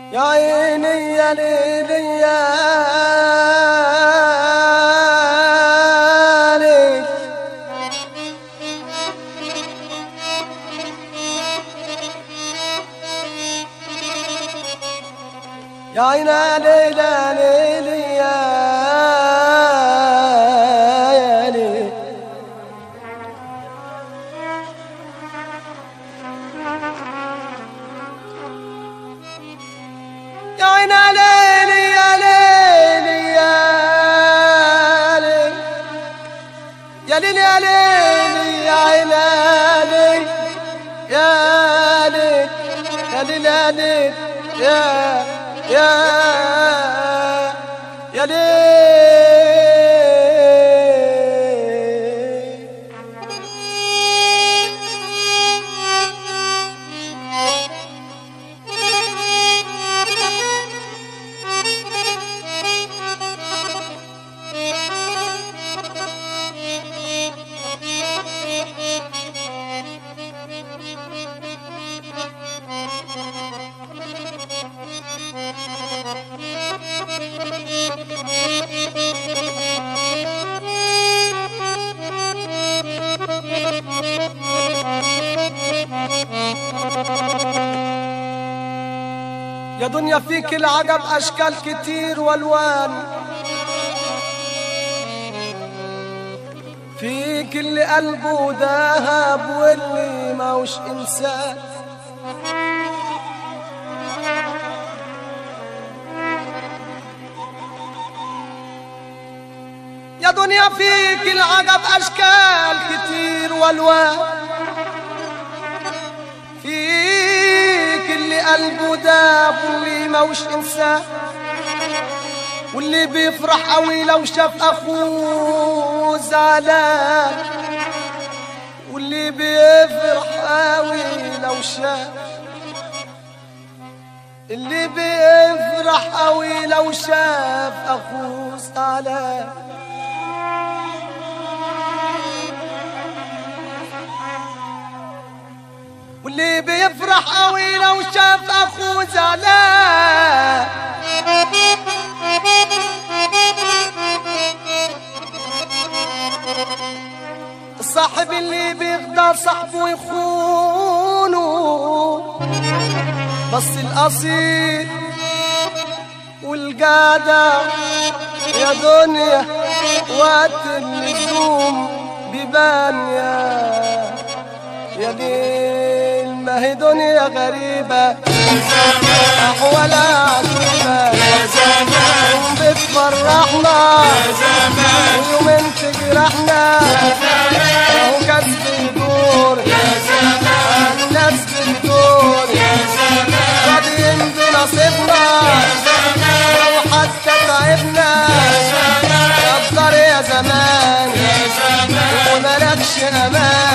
يا عيني يا ليلي يا ليل يا عيني ليلى ليلي يا ليل يا عيني ليلي يا ليلي يا ليل يا ليل يا ليلي يا عيني يا ليل يا ليل يا ليل يا ليل يا دنيا فيك العجب أشكال كتير والوان، فيك اللي قلبه دهب واللي موش إنسان. يا دنيا فيك العجب أشكال كتير والوان، فيك اللي قلبه داب واللي موش إنسان، واللي بيفرح قوي لو شاف أخوه زعلان، واللي بيفرح قوي لو شاف، اللي بيفرح قوي لو شاف أخوه زعلان، واللي بيفرح قوي لو شاف اخوه زعلان. الصاحب اللي بيخدع صاحبه يخونه، بس الاصيل والجدع يا دنيا وقت اللزوم بيبان يا ليل. ما هي دنيا غريبة أحوالها عجيبة يا زمان، يوم بتفرحنا يا زمان ويومين تجرحنا يا زمان، أهو كسب يدور يا زمان، الناس بتدور يا زمان، راضيين بنصيبنا يا زمان، لو حتى تعبنا يا زمان، قدر يا زمان يا زمان وملكش أمان.